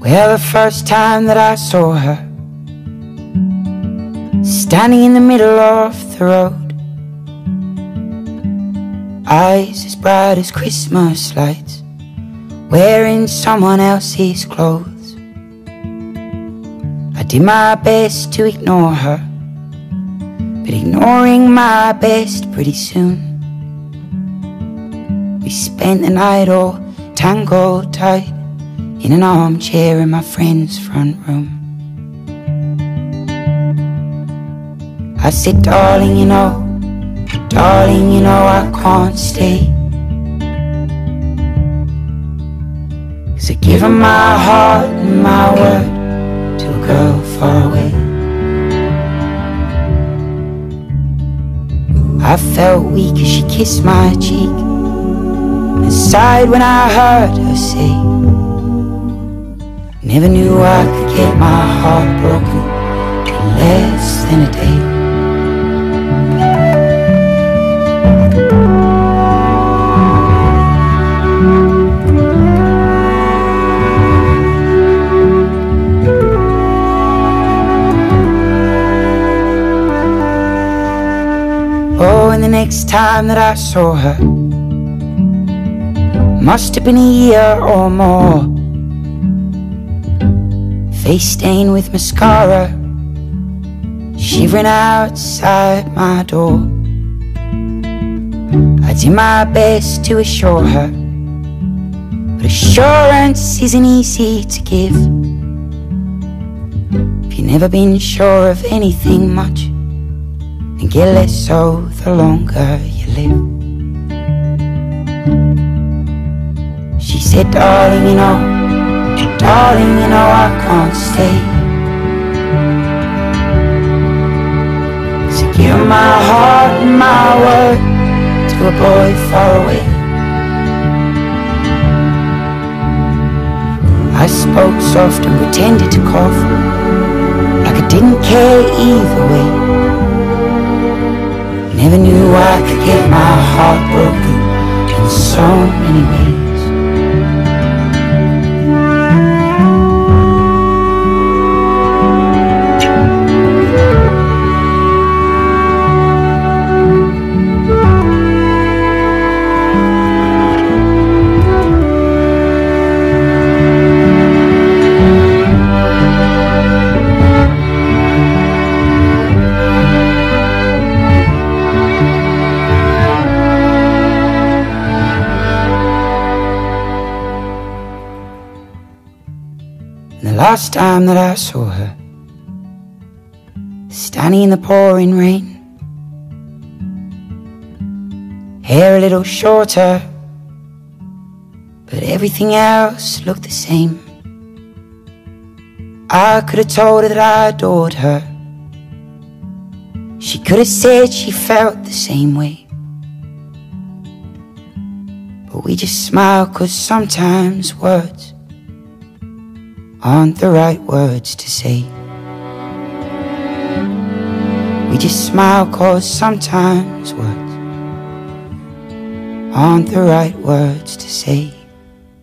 Well, the first time that I saw her, standing in the middle of the road, eyes as bright as Christmas lights, wearing someone else's clothes. I did my best to ignore her, but ignoring my best pretty soon. We spent the night all tangled tight in an armchair in my friend's front room. I said, darling, you know I can't stay, 'cause I've given my heart and my word to a girl far away. I felt weak as she kissed my cheek and sighed when I heard her say, never knew I could get my heart broken in less than a day. Oh, and the next time that I saw her must have been a year or more. Face stained with mascara, shivering outside my door. I did my best to assure her, but assurance isn't easy to give if you've never been sure of anything much, and get less so the longer you live. She said, darling, you know I can't stay, 'cause I give my heart and my word to a boy far away. I spoke soft and pretended to cough, like I didn't care either way. Never knew I could get my heart broken in so many ways. The last time that I saw her, standing in the pouring rain, hair a little shorter, but everything else looked the same. I could have told her that I adored her. She could have said she felt the same way, but we just smiled, 'cause sometimes words aren't the right words to say. We just smile 'cause sometimes words aren't the right words to say.